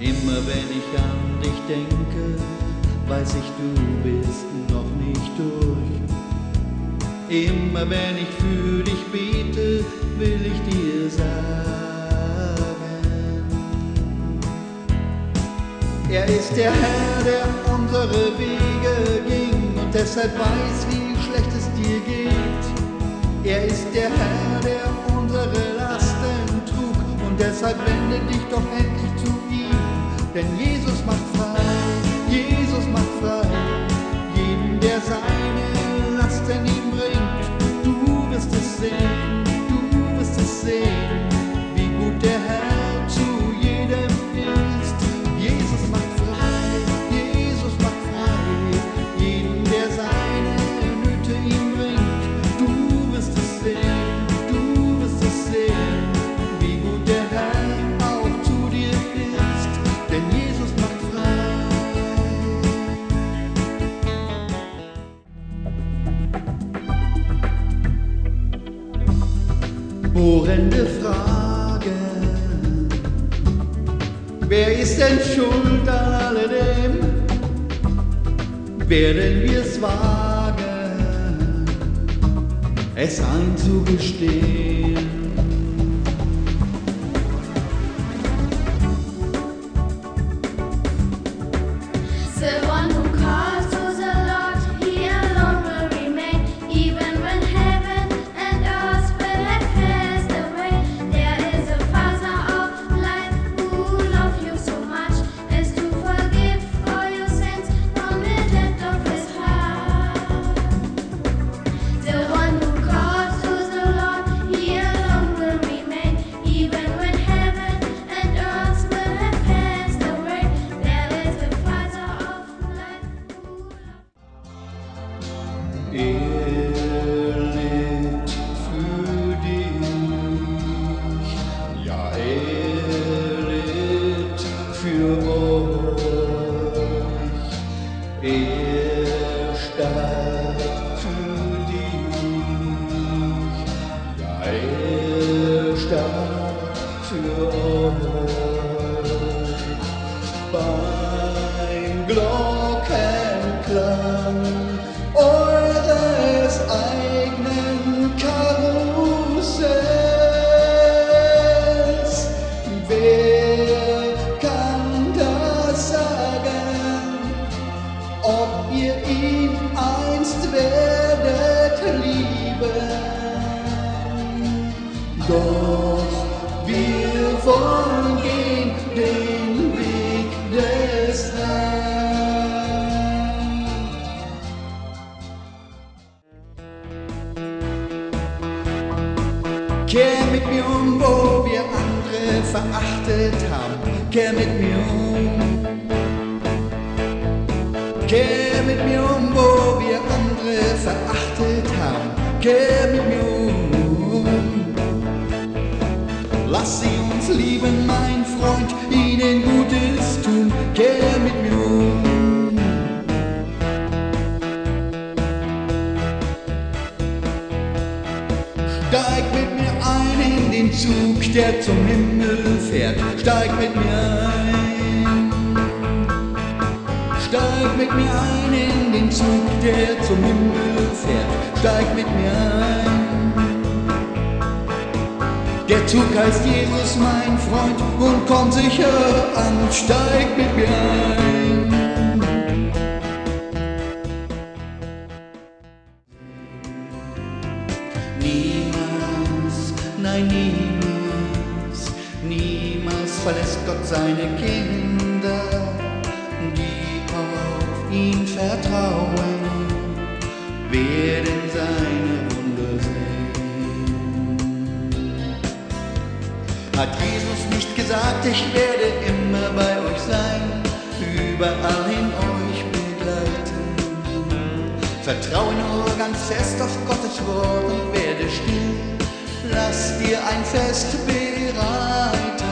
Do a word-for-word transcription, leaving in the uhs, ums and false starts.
Immer wenn ich an dich denke, weiß ich, du bist noch nicht durch. Immer wenn ich für dich bete, will ich dir sagen: Er ist der Herr, der unsere Wege ging und deshalb weiß, wie schlecht es dir geht. Er ist der Herr, der unsere Lasten trug und deshalb wende dich doch endlich zu ihm. Denn Jesus macht frei, Jesus macht frei, jeden, der seine Lasten ihm bringt. Du wirst es sehen, du wirst es sehen, wie gut der Herr zu jedem ist. Jesus macht frei, Jesus macht frei, jeden, der seine Nöte ihm bringt. Du wirst es sehen, du wirst es sehen, wie gut der Herr auch zu dir ist. Denn Jesus macht frei. Bohrende Frage: Wer ist denn schuld an alledem? Werden wir es wagen, es einzugestehen? The one who calls to the Lord, he alone will remain, even when heaven and earth will have passed away. There is a Father of life who loves you so much as to forgive all your sins from the depth of his heart. The one who calls to the Lord, he alone will remain, even when heaven and earth will have passed away. There is a Father of life who loves. Er litt für dich, ja, er litt für euch. Er starb für dich, ja, er starb für euch. Beim Glockenklang eures eigenen Karussells. Wer kann das sagen, ob ihr ihn einst werdet lieben? Doch wir wollen gehen den Weg des Herrn. Kehr mit mir um, wo wir andere verachtet haben. Kehr mit mir um. Kehr mit mir um, wo wir andere verachtet haben. Kehr mit mir um. Lass sie uns lieben, mein Freund, ihnen Gutes tun. Kehr mit mir um. Steig mit mir ein in den Zug, der zum Himmel fährt. Steig mit mir ein. Steig mit mir ein in den Zug, der zum Himmel fährt. Steig mit mir ein. Der Zug heißt Jesus, mein Freund, und komm sicher an. Steig mit mir ein. Niemals, nein niemals, niemals verlässt Gott seine Kinder, die auf ihn vertrauen, werden seine Wunder sehen. Hat Jesus nicht gesagt, ich werde immer bei euch sein, überall in euch begleiten? Vertraue nur ganz fest auf Gottes Wort und werde still. Lass dir ein Fest bereiten.